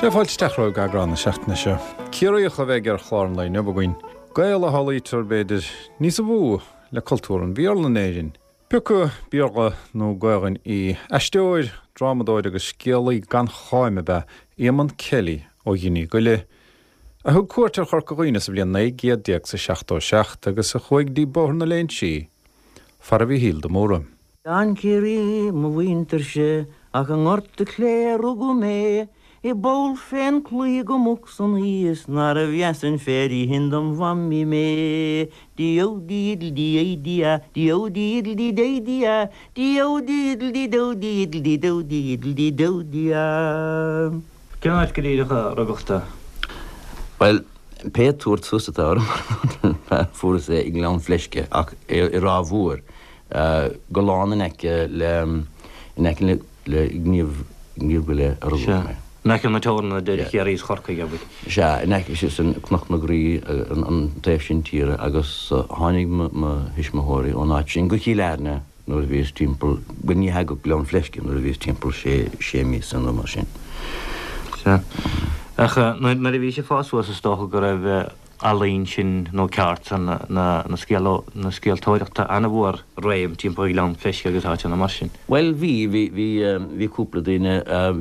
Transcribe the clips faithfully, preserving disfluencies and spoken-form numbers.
Le fáil steachróh gagrán na seachtaine seo. Ciaíoch a bheith ar chláán le nebagain. Gail a halaítar beidir níos a bhú le cultúran bhíorla néirin. Picu bíorla nó gaigan í eisteoir, dramadáid agus scialaí gan cháime be Éamonn Kelly ó Ghinní go le. A thug cuairtear chorcaghine sa bblion naig déag sa seachtó seacht agus a chuig dí bóthar na léon si. Far a bhí híl do móra. Gan céirí mo bhaintar sé ach an ngorta cléir go mé I bol fen clí go muc san híos nar a bheasan féri hindam bhammi mé Dio dídl di dia Dio dídl di dé dia Dio dídl di do dídl di do dídl di do dia Ceannaid go dtíirecha ragachta? Well, Pétúir túsatá fuair sé ag lean fleisce ach i rá bhuair go lána neice le neice le gníomh go le ragachta. Neice na teorna de chéiríos chorca gabhid. Se, neice sé san cnoch na grí an taobh sin tíre agus tháinig ma hisismóirí ó náid sin go chí learne nuair a bhíos timppel go ní ha go lean fleisce nuair a bhíos timppel sé sé mí san mar sin. Se. Ach, na a bhí sé fáshua sa stocha go raibh alaíonn sin nó ceart na scéaltóireachta ana bhór réim timppla i lean fleisce agus áte na mar sin. Well, bhí bhí cúpla daoine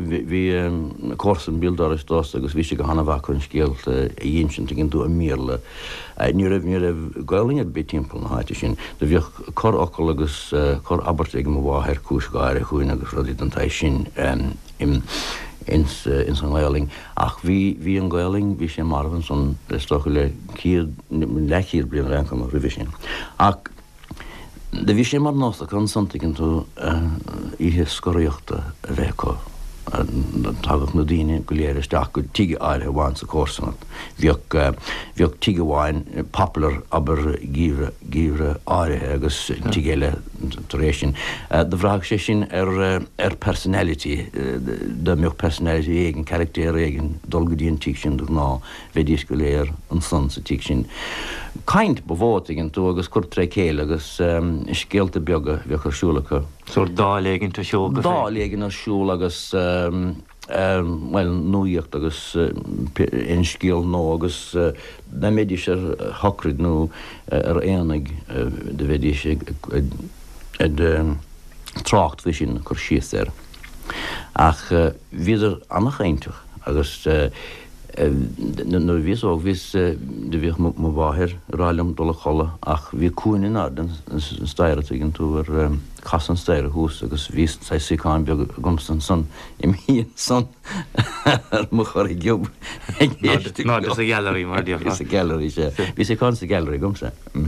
bhí cósan bíaldáras dós agus bhí sé go hana bhacha chun scéalt a dhéon sin gin dú a míle. Ní raibh ní raibh gáilingad be timppla na háite sin. Do bhíoh cor ocail agus cor abart ag mo bháthir cúis gáir a chuin agus rudí an taid sin im ins uh, in san gailing ach vi vi an gailing vi sé marvan son stoch le kier lekir bli ran kom revision ach de vi sé mar nos kan something to I his skorjochta veko tagach na dine goléir sta go tige aire once a course on viok viok tige wine popular aber gire gire aire agus tigele duration the vrag session er er personality the mer personality egen karakter egen dolgudien tiction do na vediskuleer an sonse tiction kind bevoting to agus kurtre kele agus skelte bjogge vi sjoleke so dálegen to sjolke dálegen as sjol agus um, um, well nuíocht agus uh, in scéal nó agus uh, na méidir sé hocrid nó ar éananig uh, de bhéidir sé ed um, trácht bhí sin chur síos ar. Ach uh, bhíidir annach aintach agus uh, nu vís og vís de vi mo báhir ráilm dola cholla ach vi cúnin ar den steire tegin tú er kassan steire hús agus vís sei sikán bjog gomstan son im hín son mo chor i jobb Ná dus a gallery mar dia Vis a gallery sé Vis a kan a gallery gomsa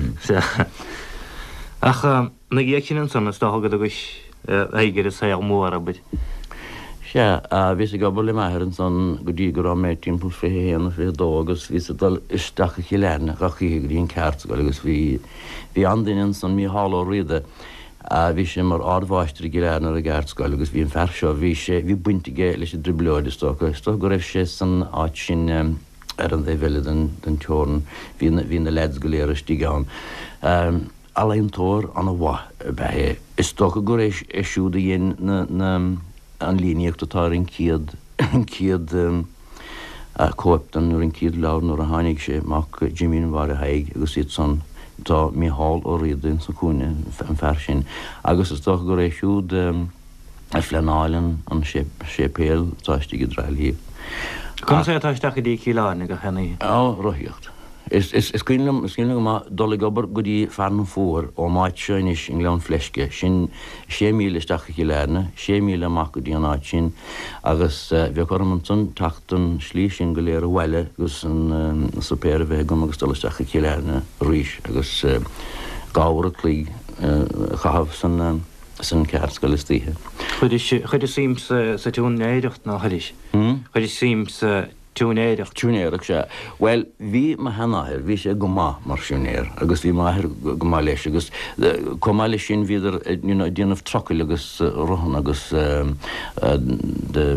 Ach na gékin son stahagad agus eiger sé mór a bit Ja, uh, vi sé gabal I mehar son go dí go mé timppel fé héan fé dógus ví dal isteach chi lerne a chi grín ceart go agus vi vi andinen son mí hall ó ride a vi sé mar ardváistre gilerne a gertsáil agus vi an ferseo vi sé vi buntige leis dribleide sto sto go raibh sé san áit sin um, ar an é veile den den teorn hí hí na leds goléire stián. Um, Alain tór an a wa be is sto go éis éisiúda dhéin na na an líníocht atá in ciad ciad um, uh, coaptan nuair in ciad leabhar nuair a tháinig sé mac Jimmín war a haig agus iad son tá mí hall ó riadainn sa cúine an fear sin agus is tócha go rééis siúd um, a fleanáilen an sé sé péal táistí go dráilhíh. Cum sé táisteach dí cíláinnig a chenaí? Á roiíocht. Is is is cínnam is cínnam má dola gobar go dtí fearna fór ó máid seinis in lean fleisce sin sé míle stacha chi lerne, sé míle amach go dtí an áid sin agus bhí chum an tun tatan slí sin go léir a bhile agus an sapéir bheith gom agus dola stacha chi lerne ríis agus gáhar a clí chahabh san san ceart go listíthe. Chuidir síms sa tún éireacht ná chuidir? Chuidir síms Túnéireach túnéireach sé. Well, hí ma henair, hí sé go má marsúnéir, agus hí maithir go má leis, agus comá lei sin viidir déanamh trocail agus rohan agus de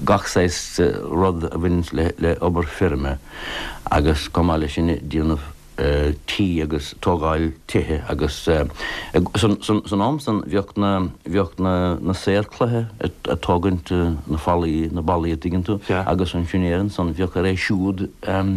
gachsáis rud a bhain le obair firme, agus comá lei sin déanamh tí agus tógáil tithe agus san amsan bheocht na séirclathe a tógant na fallí na bailí digan tú agus an finéan san bheoch a rééis siúd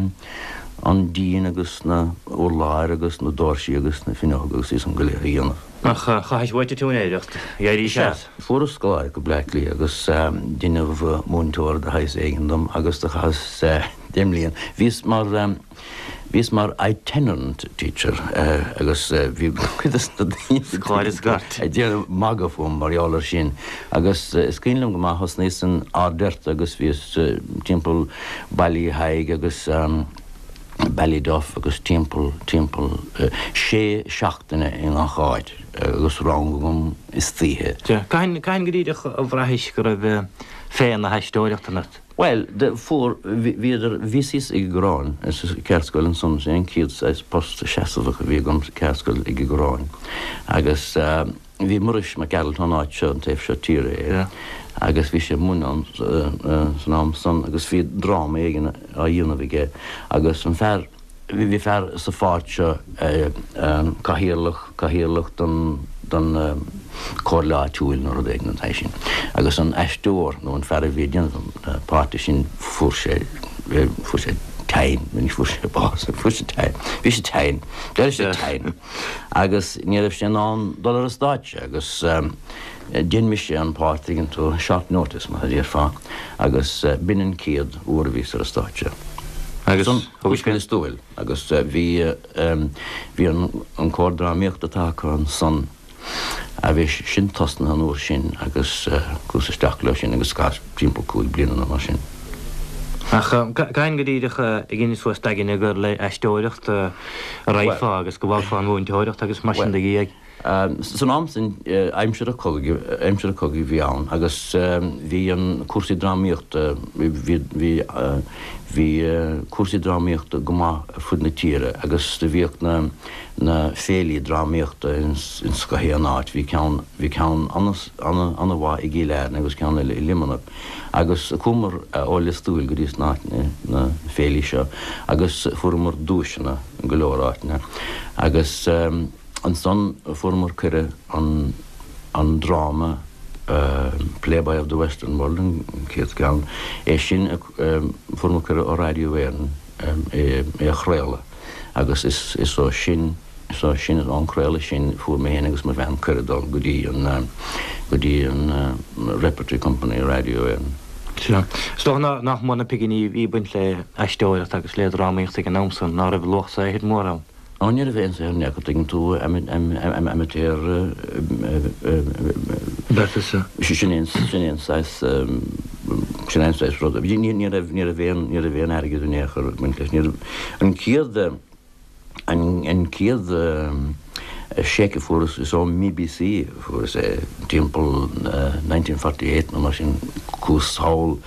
an dín agus na óláir agus na dóirsí agus na fin agus is an go léir dhéanamh. Ach chaithis bhaite tú éireacht éirí se. Fuair scáir go bleiclí agus duineh múntóir de hais éigandom agus de chas déimlíonn. Vís mar Vís mar itinerant teacher agus bhí Cáir is gart. déanamh magafóm marálar sin agus is cílam go maithas níos an ádeirt agus bhís timppel bailíthaig agus Ballyduff agus timppel timppel sé seachtainna in an cháid agus rangum is títhe. Cain goríideach a bhreithis go raibh féin na heistóireachtainna. Well, de voor wie er visies ik graan, is kerskolen soms een kids is post cheselig wie komt kerskol ik graan. Agus wie murish ma kerel han uitje en tef shatire. Agus vi se mun an snam son agus vi drama egen a june agus en ver vi vi ver så fartje kahirlich kahirlich dan dan Corla túil nó d éag an sin. Agus an eistúir nó an fear bhíon an páirte sin fuair sé fuair sé tain, mí fuair sé bás, fuair sé tain. Bhí sé tain, deir sé tain. Agus níamh sé an dul a stáite agus déan mi sé an páirte tú short notice má dtíar fá agus binnen céad uair vís ar a stáite. Agus thugus cén stúil agus bhí bhí an córdráíocht atá an son a bheith sin tosna an úr sin agus cúsasteach le sin agus cá timppla cúig bliana an sin. Ach gain goríideach a gine suas dagin gur le eistóireacht a raifá agus go bhá an bhúinteoireacht agus mar sin de gíag. San amsin aimimseir a aimimseir a cogaí bhí ann agus bhí an cuasaí dráíocht hí cuasaí dráíocht go má fud na tíre agus de bhíocht na na félaí dráíochta in scohé an áit hí ceann hí ceann anna bhá i gcéile agus ceanna i limanach agus cumar ólasúil go dtí náitne na félaí seo agus fuair dúisina go leoráitne agus an son formar curre an an drama uh, Playboy of the Western World an céad gan é sin formar curre ó radio éan é a chréile agus is is ó sin is ó sin an chréile sin fuair mé agus mar bhean curredal go dtí an go dtí an repertory company radio éan. Sto nach mna piganí í buint le eistóireacht agus le ráíocht an námsan ná ra bh lochsa héad mór an. Anir bhéin sé ne go dtí tú amateur sinnéis rud. ní a bhéon ní a bhéon aige dú néchar an céad an céad séke fuair is ó B B C fuair sé timppel nineteen forty-eight nó mar sin cúsáil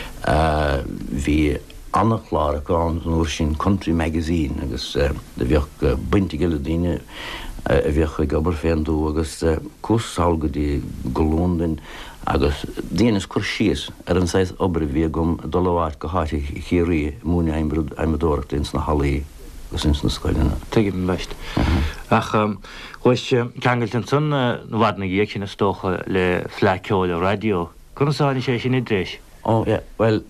hí annachláir aán nóair sin Country Magazine agus de bheoh buinte giile daine a bheoch ag gobar féinú agus cúsáil go dtí golóndin agus déananas chur síos ar an sais obair bhí gom doláid go háte chéirí múna aimimedóireachta ins na halaí agus ins na scoilena. Tuigh an bheist. Ach chuis ceangailt an son na bhhadna ghéag sin na stócha le fleiciúil a radio. Chunasáinna sé sin i dréis? Ó, well,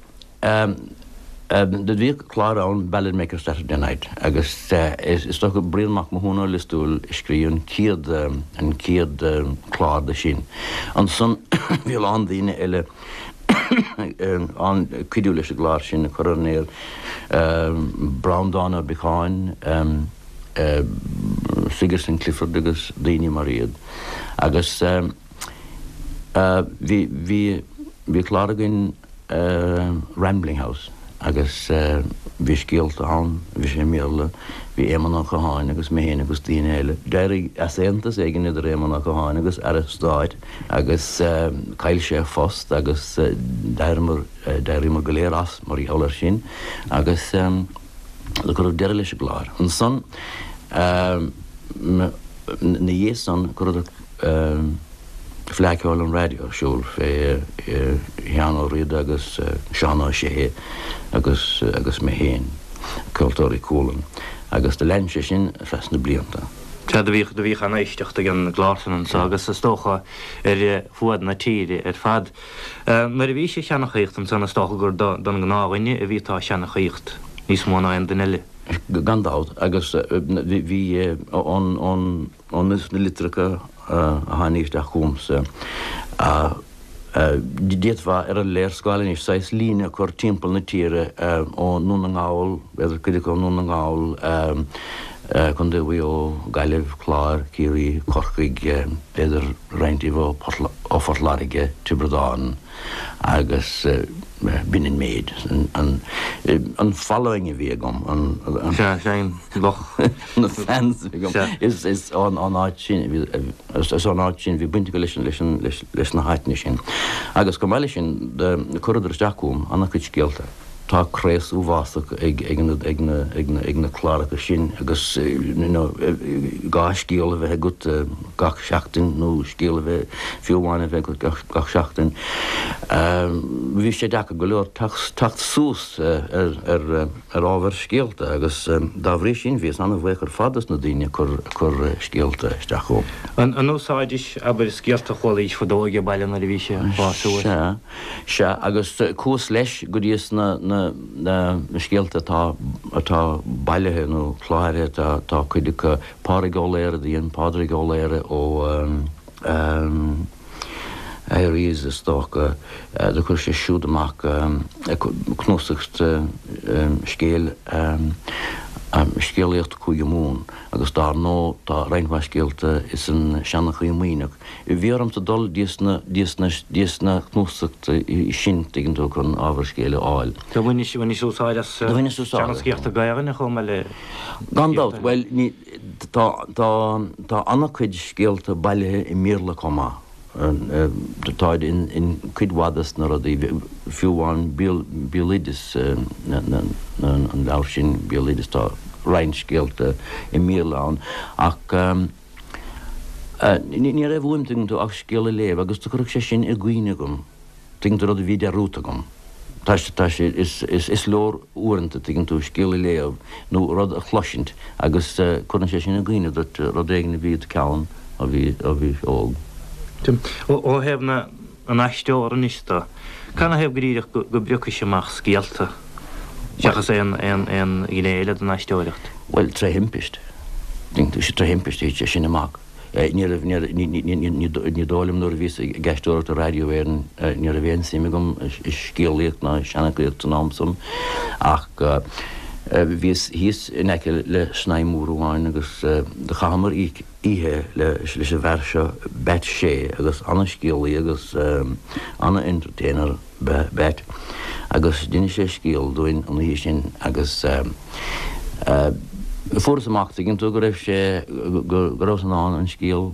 de bhí chlár an Ballad Maker Saturday Night agus is sto go bríonach mo húna listúil scríonn céad an céad chlár de sin. An son bhí an daoine eile an cuidiú leis a gláir sin chunéir Brown Donna Becáin Sigerson Clifford agus daoine mar iad. Agus bhí chlár gin Rambling House agus bhí scéalta an, bhí sé méle, bhí émanach a háin agus méhéin agus daoine eile. Deir aséntas éigen idir émanach a háin agus ar a stáid agus cail sé fost agus deirmar deirmar go léir as mar í heolar sin agus le chu deir leis a gláir. An son na dhé san chu fleiciúil an radio siúil fé Cheann Riad agus Seán sé agus agus mé héin cultúirí coolan agus de lense sin fresna blianta. Tá bhí do bhí an éisteachta an glásan an agus sa stocha ar fuad na tíre ar fad. Mar a bhí sé seannachíocht an sanna stocha gur don gnáhaine a bhítá seannachíocht níos móna an den eile. Gandáid agus bhí an is na litracha a háníocht a chumsa. Dit war er een leerschool is zes lijnen kort timpel na tiere o nun an gáil, weder kudig o nun an gáil, kon de we o gailef klaar, kiri, korkig, beder reintiv o offertlarige tuberdaan, agus binnen meid. An following wegom, an sein loch, an fans wegom, is is on on uitzien, is on uitzien, we buntige listen listen listen haitne sin. Agus komale sin de corridors Jackom, anna kuch gelte. Tá crés úvásach ag ag na chláracha sin agus gá scéal a bheith gut gach seachtain nó scéal a bheith fiúháin a bheith gach seachtain. Bhí sé deacha go leor tacht sús ar ábhar scéalta agus dá bhrí sin bhís anna bhhéchar fadas na daine chur scéalta isteach ó. An ósáidis aber scéalta cholaíos fodóige bailin ar a bhí sé báúir. Se agus cús leis go díos na na scéalta atá bailethe nó chláire tá chuidecha pádraigóléire díon pádraigóléire ó éiríos is tócha de chuir sé siúd amach cnúsacht scéal scéalaíocht chuige mún agus dá nó tá reinmha scéalta is an seannacha íomíach. I bhíarmta dul díosna cnúsacht sin gin tú chun ábhar scéala áil. Tá bhaine si bhaine súsáid scéalta gairanna chum le Gandát, well tá anna chuid scéalta bailethe i míorla comá. Táid in cuidhhadas na rudí fiúháin biolidis an leabhar sin biolidis tá rein scéalta i míorlán ach ní raibh uimting tú ach scéala léamh agus tú chuireadh sé sin i gcuoine gom ting tú rud a bhí de rúta gom. Tá sé is leor uaireanta ting tú scéala léamh nó rud a chloisint agus chuireann sé sin i gcuoine rud éigena bhí ceann a bhí óg. ó hefna an aisteór an ista. Canna hef gríireach go briocach amach scéalta? Seachas é an gnéile an aisteóireacht? Well, tre himpist. Dink tú sé tre himpist é sin amach. Ní dálim nóir vís gastóirt a radiovéiren ní a bhéon simigum is scéalaíocht na seannachíocht an amsam ach vís hís in eice le snaimúrháin agus de chamar ihe leis a bheirseo bet sé agus anna scéalaí agus anna entertainer bet agus duine sé scéal dúin an hí sin agus furas amach ginn tú go raibh sé go raibh an an scéal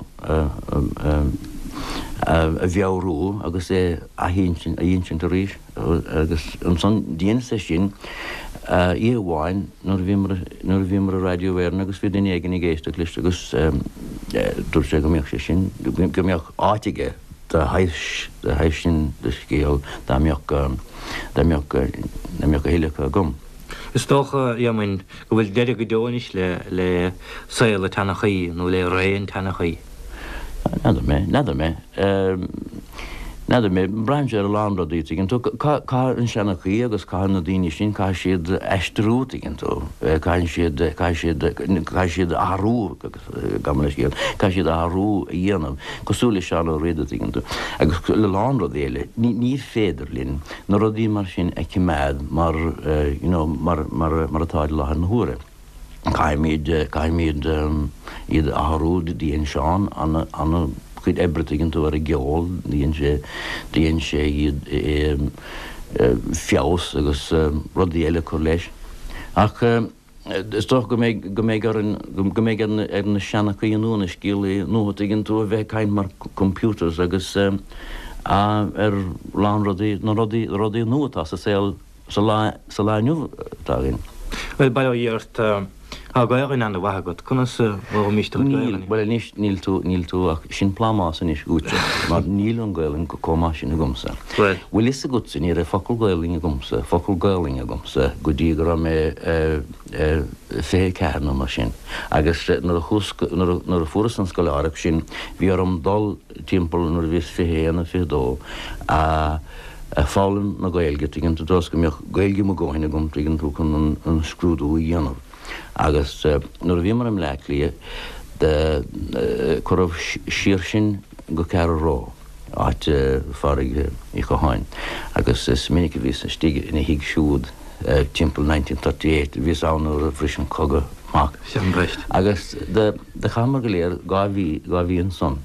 a bheabhrú agus é a dhéon sin a ríis agus an son díana sé sin íomháin nuair bhí mar a radiovéireann agus bhí duine éigean i ggéiste list agus dúir sé go mbeadh sé sin go mbeadh áitiige de heis sin de scéal dá mbeadh a héilecha gom. Is tócha iamin go bhfuil deidir go dóis le le saoil a tannachaí nó le réon tannachaí. Nadidir mé, nadidir mé. Nadidir mé, braimse ar a lámradí gin tú cá an seannachaí agus cá na daine sin cá siad eistrút gin tú. Cá siad ahrú gamla scéal, cá siad ahrú a dhéanamh, cosúla seanna réad gin tú. Agus le lámradí éile, ní féidir linn, na rudí mar sin ag ciméad mar atáid lethar na huaire. Caiimid iad ahrú díon seán anna chuid ebrata gin tú ar a geol, díon sé iad fios agus rudí eile chu leis. Ach is toch go méid ar na seannachaí anúna scéalaí nuair gin tú a bheith caiint mar computers agus ar lámradí na rudí nuatá sa láiniuh tágin. Well, bailíart Tá gaáin an bhagad chunas bh míiste Níl well níl níl tú níl tú ach sin plámás in is úte, mar níl an gailing go comá sin a gomsa. Bhfuil is a gut sin ar a focail gailing a gomsa, focail gailing a gomsa, go dtí go mé fé cearna mar sin. Agus nar a chus nar a furas an scoláireach sin, bhí ar an dul timppel nar bhís fihéana fi dó a fálan na gailge gin tú dos go meoch gailge mo gáinna gom gin tú chun an scrúdú í dhéanamh. Agus nuair a bhí mar am leiclia de chuibh siar sin go cear rá áit farige i choáin. Agus is minic a bhís stige ina hiig siúd timppel nineteen thirty-eight, bhís anú a frisin coga mac. Agus de chamar go léir gá bhí an son.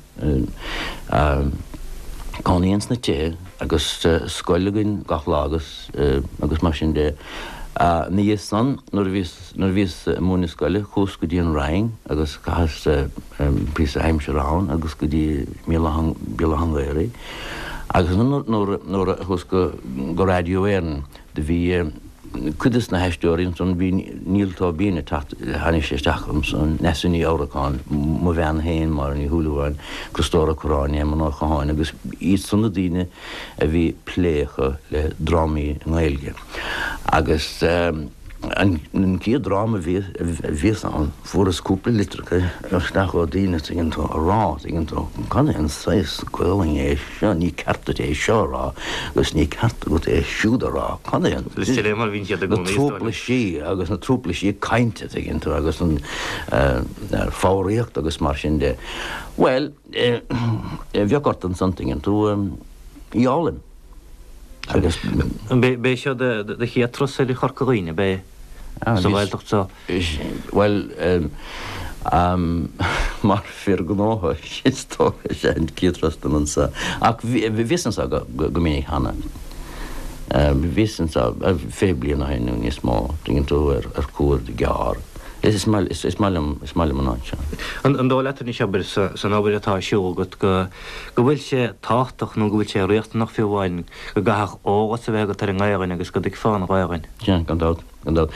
Cáíons na té agus scoilagin gach lágus agus mar sin dé. Ní is san nar bhís múna scoile chus go dtí an raing agus chas prí aimse rán agus go dtí bíla hangéirí. Agus nóair a chus go radioéan de bhí cuidas na heisteúirín son bhí níltá bíine haine sé stacham son nesaní áraáin mo bhean héin mar ní thuúlaháin costóra choráine man ná chaáin agus iad sanna daine a bhí plécha le drámaí ngailge. Agus an cí dráma bhís an furas cúpla litracha nach ó daine gin tú a rá gin tú can an seis ghiling é seo ní carta é seo rá agus ní carta go é siúda rá can mar vín trúpla sí agus na trúpla sí cainte gin tú agus an fáíocht agus mar sin de. Well, bheagart an santingin tú íálinn. Agus bé seo de chéatros é chorcaíine bé bhilcht seo. Well, mar fir gnátha sitó sé an céatrastan an sa. Ach bhísan sa go minic hana. Bhísan sa fé bliana hainú níos má, dingin tú ar cuar de gear. Is mailim an áse. An dó letar ní seabar san ábhar atá siúgat go bhfuil sé táach nó go bhfuil sé réachta nach fiúháin go gathach ógas a bheith tar an gáirin agus go ag fáin gáirin. Jean gandát gandát.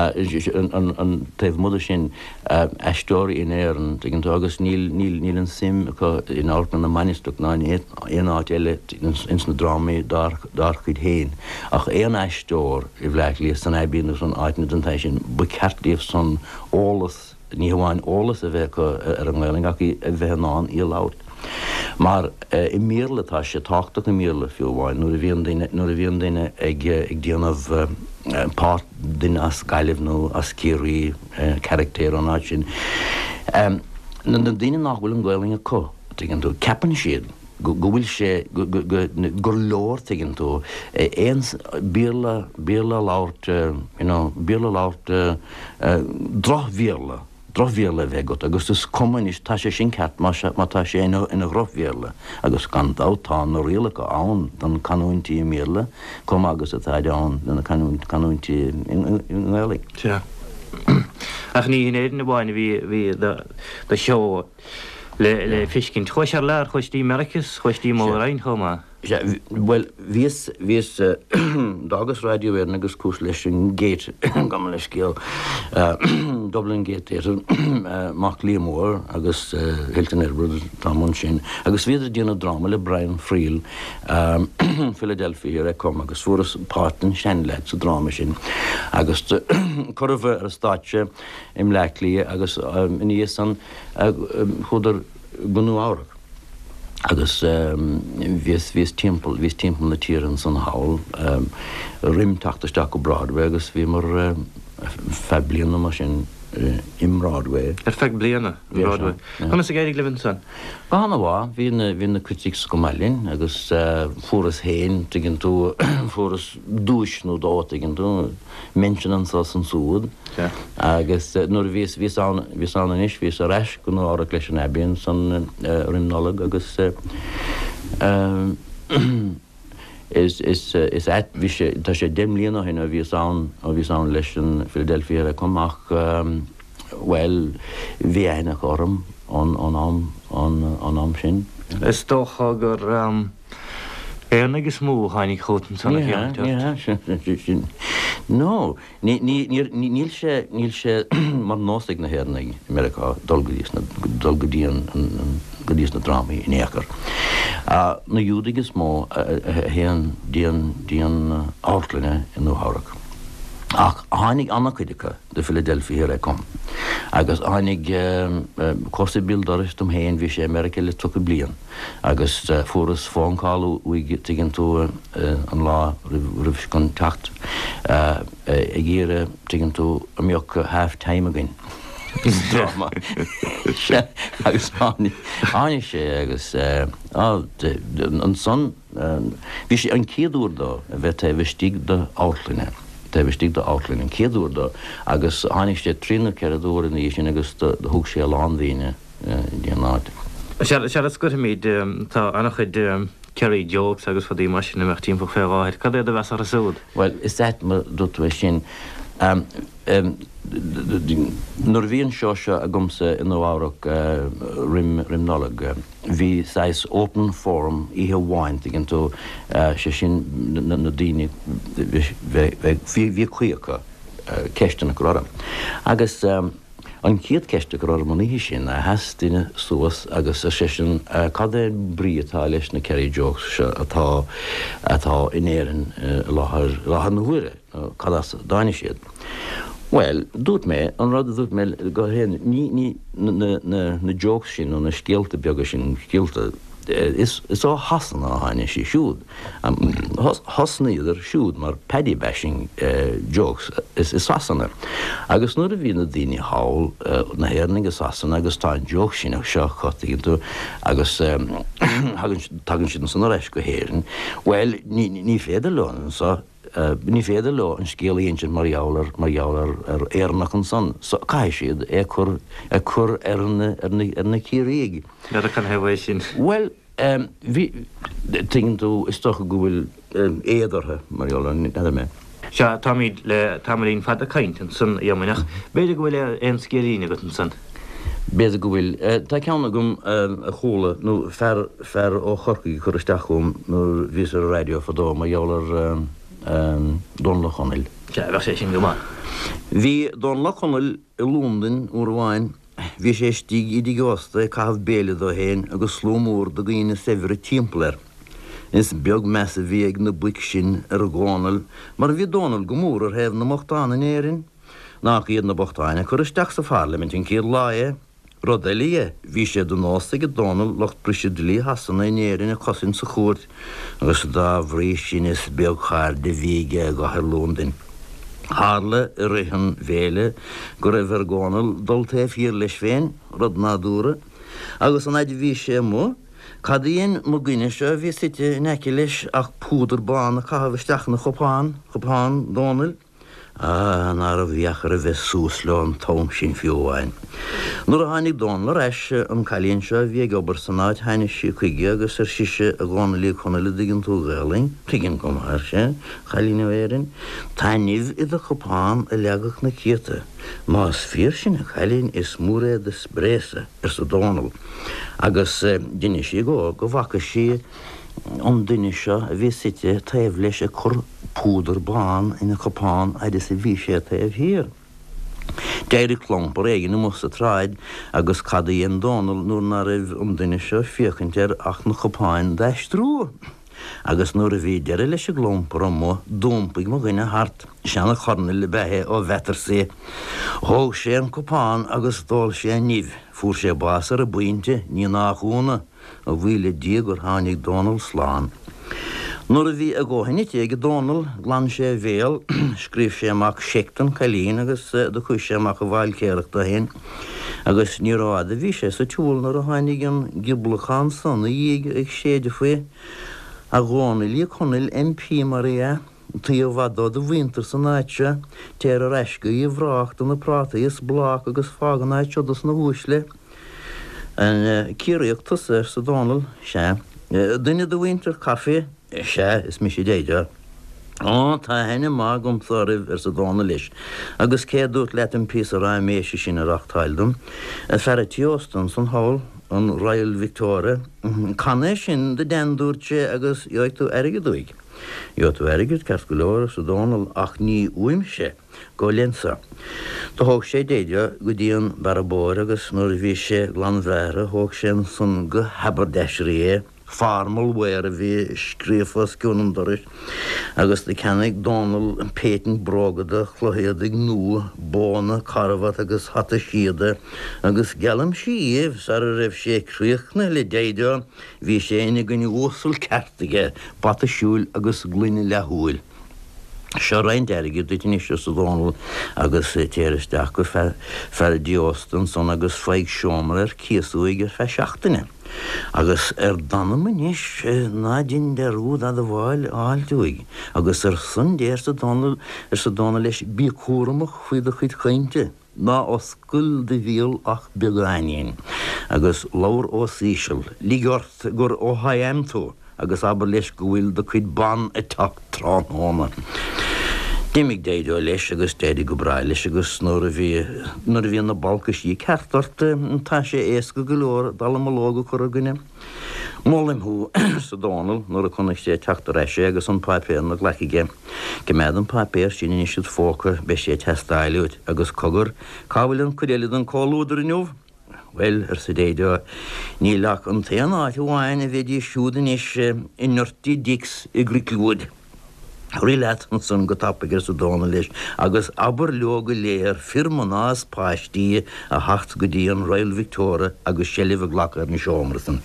An taobh muidir sin eistóirí in éan gin tú agus níl níl an sim in ána na manisteach ná éon áit eile ins na drámaí dar chuid héin. Ach éon eistóir i bhleich líos san éibíonn san áitna an taid sin bu cearttíomh san ólas, ní hamháin ólas a bheith ar an gáiling ach i bheith ná í lát. Mar i míle tá sé táchtach na míle fiúháin nuair a bhíon daine ag déanamh pát duine as gaiileh nó as cíirí charactéir an áit sin. Na daine nach bhfuil an gáiling a có, gin tú ceapan siad. Go bhfuil sé gur leir gin tú éon bíla láirt bíla láirt drochbhíorla drochbhíorla bheith got agus is cuman is tá sé sin ceart má tá sé ina drochbhíorla agus gan dátá nó riala go ann don canúintí míle cum agus atá ann na canúintí ingáiling. Ach ní éidir na bháinna bhí de seo le fiscin chuis ar leir chuistí Americas chuistí mó rain chomá. Well, vís vís dagus radioéir agus cús leis an gate gam le scéal Dublin Gate Mark Leamore agus Hilton Edward Tamon sin agus viidir díana drama le Brian Friel Philadelphia ar com agus furas pátan seanle sa drama sin agus chorh ar stáitse im leiclí agus in san chuidir gunú áireach. Agus vís vís timppel vís timppel na tíran san haul rim tachtasteach go Broadway agus bhí mar fe bliana mar sin im Broadway. Er fe bliana Broadway. Chana sa gairig levin san? Bána bhá, hí na critic go mailinn agus furas héin gin tú furas dúis nó dát gin tú mention an sa san súd. Agus nuair vís vís an inis vís a reis go nó ára leis an ebíonn san rimnálag agus is is is at vi tá sé demlíana hinna bhí an a bhí an leis an Philadelphia comach well bhí éach orm an an am an an am sin. Is tócha gur Éan agus mú hánig chotan sanna No, níl sé níl sé mar nóstig na héirna Amerika dulgadís na dulgadíon godís na drámaí in éair. Na dúdig is mó héan díon díon áitlinne in nóthraach. Ach hánig annachcuidecha de Philadelphia hir kom. Agus hánig costa bildaris dom héin bhí sé America le tucha blian. Agus furas fáincáil uig tuigeann tú an lá rih gon tacht ag gíire tuigeann tú amíoch half-time again. Drama. Agus hánig sé agus an son bhí sé an céadúr dó a bheith é bhstíigh de áitlinne. Tá bhstíigh de áitlinne an céadúr dó agus hánig sé trína ceadúr in í sin agus de thug sé lánhíine díanáid. Se go míid tá annach chud Kerry jokes agus fadí mar sin mecht tíim féáid, Cad é a bheits ar a súd? Well, is that mar dúta sin Nor bhíonn seo se a gomsa in óhárach rim rimnálag. Bhí sais open forum ihe bháin gin tú sé sin na daoine bhí chuocha ceistena go agus an chéad ceiste go man hí sin a heas duine suas agus a sé sin cad é bríotá leis na Kerry jokes se atá atá inéan láthar na huire cad dáine siad. Well, dút mé an rud dút mé go héan ní na jokes sin ó na scialta beaga sin scialta is á hasanna a haine sí siúd. Hasna idir siúd mar paddy bashing jokes is hasanna. Agus nuair a bhí na daoine hail na héirning is hasanna agus tá an joke sin ag seo chotaigh tú agus tagann sin san reis go héireann. Well, ní féidir leonan sa ní féidir le an scéalaíonn sin mar jaabhlar mar jaabhlar ar éarnach an san. So cai siad é chur é chur ar na círéig. Ja, dat kan hefuéis sin. Well, bhí tuigeann tú is stocha go bhfuil éadartha mar jaabhlar nada mé. Se táid le tamlín fad a caiintan san dhéamainach, beidir go bhfuil an scéalaíine go an san. Béidir go bhfuil tá ceanna gom a chola nó fear ó chorcaí chur isteach gom nó bhís ar radio fadó mar jaabhlar Don Lachonil. Ja, bheith sé sin go má. Bhí Don Lachonil i Lúndin úr bháin, bhí sé stíigh iad gásta caithh béile do héin agus slómór do ghaoine sefre timpplair. Is beag measa bhí ag na buic sin ar a gánal, mar bhí Donal go mór ar héamh na mochtána éireann. Nach iad na bochtáine chur isteach sa Parliament in céad láie. Rodélia, bhí sé do násta go Donal locht brisidlí hasanna in éireann a cosinn sa chóirt, agus dá bhrí sin is beag chair de bhíige go ar Lúndin. Hála i rihan bhéile go raibh ar gánal dul taobh hir leis féin, rud nádúra, agus an aid bhí sé mó, cad íon mo gine seo bhí site neici leis ach púdar bán a caithh isteach na chopáin, chopáin Donal. Ah, nar a bhíachar a bheith sús le an tom sin fiúháin. Nuair a tháinig Donal eis an cailíonn seo bhí ag obair san áid haine sí chuige agus ar siise a gánalaí chunala diggin tú gáling, tuigeann go mar sé, cailín éireann, tainmh iad a chopáin a leagach na céata. Más fíor sin a cailín is múra de spréasa ar sa Donal. Agus duine sí go go bhacha sí an duine seo a bhí site taobh leis a chur púdar bán ina chopáin aidir sa bhí sé taobh hir. Deireadh clompar éigen na musa tráid agus cad íon Donal nuair na raibh an duine seo fiochantear ach na chopáin deistrú. Agus nuair a bhí deire leis a glompar an mó dúmpaigh mo gine hart, seanna chorna le bethe ó bhetar sé. Thóg sé an chopáin agus dul sé níomh, fuair sé bás ar a buinte ní nachúna a bhhuiile dígur tháinig Donal sláán. Nuair a bhí a ggóthainne ag Donal glan sé bhéal, scríb sé amach seachtain cailín agus do chuis sé amach a bhail céireachta hain, agus ní rád a bhí sé sa túil nuair a tháinig an giblachán sanna dhéag ag séide faoi a ghánaí chunil M P Maria tí a bhadó do bhhaintear san áitse téar a reisca í bhrácht an na práta is blách agus fágan áitseodas na bhuaisle an círeaachtas ar sa Donal sé. Duine do bhhaintear caffé sé is mi sé déidir. Á, tá haine má gom thoribh ar sa Donal leis, agus céadút leit an pís a rá méise sin a rachtáildum, a fer a tíostan san hail an Royal Victoria, canna sin de denúirte agus joitú aigeúig. Joitú aigid casculóir sa dónal ach ní uimse go lensa. Tá thóg sé déide go dtíon barabóir agus nuair bhí sé landmhreaire thóg sin san go habardeisiré, farmal wear a bhí scríomhas ciúnam doris, agus de cenig Donal an pétin brogada chluhéadig nua, bóna, carvat agus hata siada, agus gelam siíomh sar a raibh sé críochna le déide bhí sé ina gine úsal certige, bata siúil agus glúine lethúil. Seo rain deirigid dúitin is sa Donal agus téiristeach go fer diostan son agus feig siomar ar ciasúig ar fe seachtaine. Agus ar dana manis ná din de rúd a bháil áilúig, agus ar sun déir sa Donal ar sa Donal leis bí cuaramach chuid a chuid chainte, ná oscul de bhíal ach begáinín, agus laur ó síisiil, lígort gur ó haimtó, agus aber leis go bhfuil de chuid ban a tak trán hóna. Dimig déidir leis agus déidir go bra leis agus nuair a bhí na balcas í ceartart tá sé éasca go leor dal am lóga chur gine. Mólim hú sa Donal nuair a chunig sé teachtar éis sé agus an papéir na ghlaige. Ge méad an papéir sin in siad fóca be sé testáiliúid agus cogur cabhfuil an churéad an cóúidir inniuh. Well, ar sa déidir ní lech an téana áit bháin a bheith siúdan is in nortí dix i Griclwood. Rilet an san go tappagur sa Donal leis, agus aber leoga léir firmanás páistí a hacht go dtí an Royal Victoria agus sellih ghlachar na seomrasan.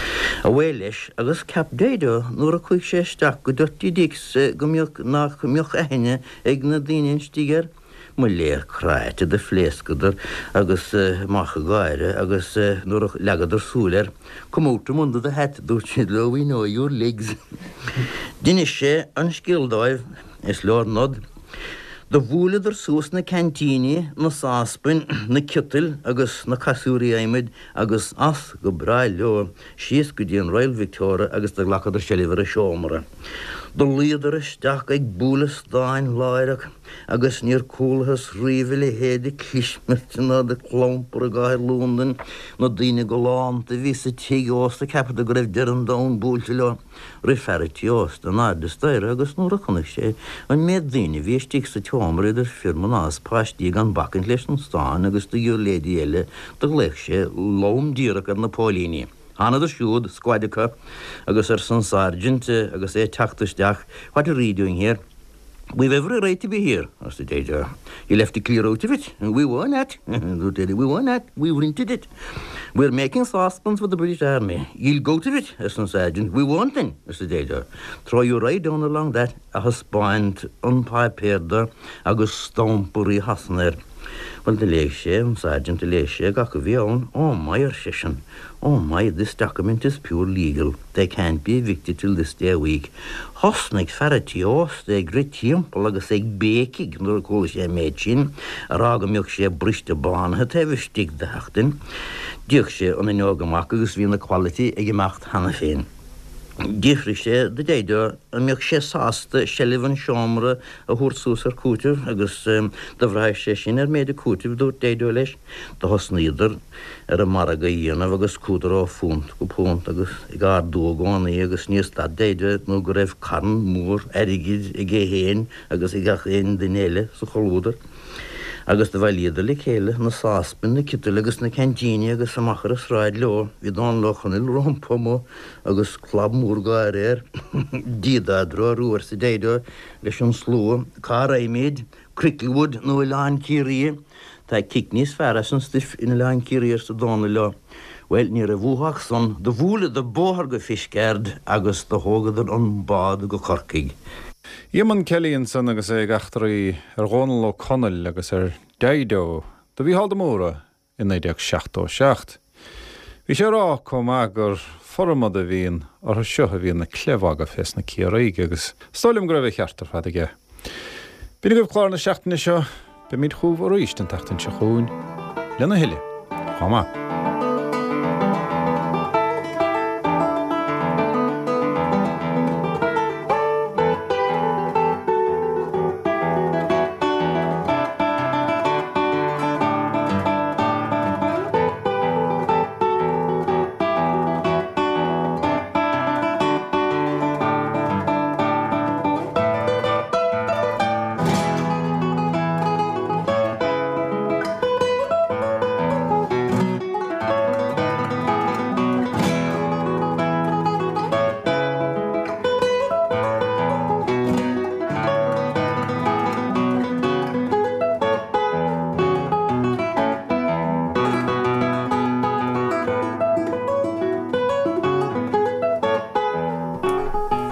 A bhfuil leis agus cap déidir nuair a chuig sé steach go dutí dix go nach mioch aine ag na daoine stígar, mu léir chráite de phléascadar agus macha gáire agus nuair a legadar súlair, comúta munda a het dúirt siad le bhí nóiúr legs. Dinne sé an scildáibh is leor nod, do bhúladar sús na cantíine, na sáspin, na citil agus na casúrí aimid agus as go bra leo síos go dtí an Royal Victoria agus de ghlachadar sellih a seomara. Do líadar isteach ag búlas dáin láireach agus níor cúlthas riomhile héad clismit na de clompar a gáir Lúndan na daoine go lánta bhí sa tí ósta capita go raibh dear an dán búilte leo ri ferrití ósta náid de staire agus nuair a chunig sé an méad daoine bhí stíigh sa teomra idir firmanás páistí gan bacint leis an stáin agus do dúr léadi eile do gléich sé lóm díreach ar na Pólíní. Hanna the shoot, squadica, agus er son sergeant, agus e tachtusteach. What are you doing here? We've every right to be here, as the Dager. You left it clear out of it, and we won that. We won that. We rented it. We're making saucepans for the British Army. You'll go to it, as the sergeant. We won't then, as the Dager. Throw you right down along that, a husband, unpipered, agus stompery hasner. Well, the Leisha, Sergeant Leisha, got a view. Oh, my session. Oh, my, this document is pure legal. They can't be evicted till this day week. Hosnig ferretios, they grit temple, like a seg baking, nor call she machin, a raga milk she brished a barn, had ever stick the hachten. Duke she on a nogamakus, win the quality, a gemacht hanafin. Dífri sé de déidir a mbeadh sé sásta sellih an seomra a thuairsús ar cúitir agus de bhraith sé sin ar méid a cúitir dúirt déidir leis de thosnaíodir ar a maraga dhéanamh agus cúidir á fúnt go púnt agus i gár dúgánaí agus níos tá déidir nó go raibh carn mór airigid i gé héin agus i gach éon duine sa choulúidir. Agus de bhailiadar le chéile na sáspin na citil agus na cantíine agus amachar a sráid leo, hí dán lochanil rompomó agus club múr gáir éir, díadadro a rúar sa déidir leis an slú, cá raimid, Cricklewood nó i lán círí, tá cicnís fearras an stiff in lán círí ar sa dána leo. Well, ní a bhúthach son, de bhúla de bóthar go fisceard agus de hógadar an bád go chorcaig. Iman Kellíonn san agus é gachtarí ar gháinal ó Conall agus ar déidó, do bhí halda móra in éideag seachtó seacht. Bhí sé rá com gur formad a bhíon ar seo a bhíon na cleabhaga fés na cíaraige agus stáilm go raibh cheartar fad aige. Bhína go chláir na seachtaine seo, be míad chúmh ó ríist an tachtain se chuún lena hiile. Chama.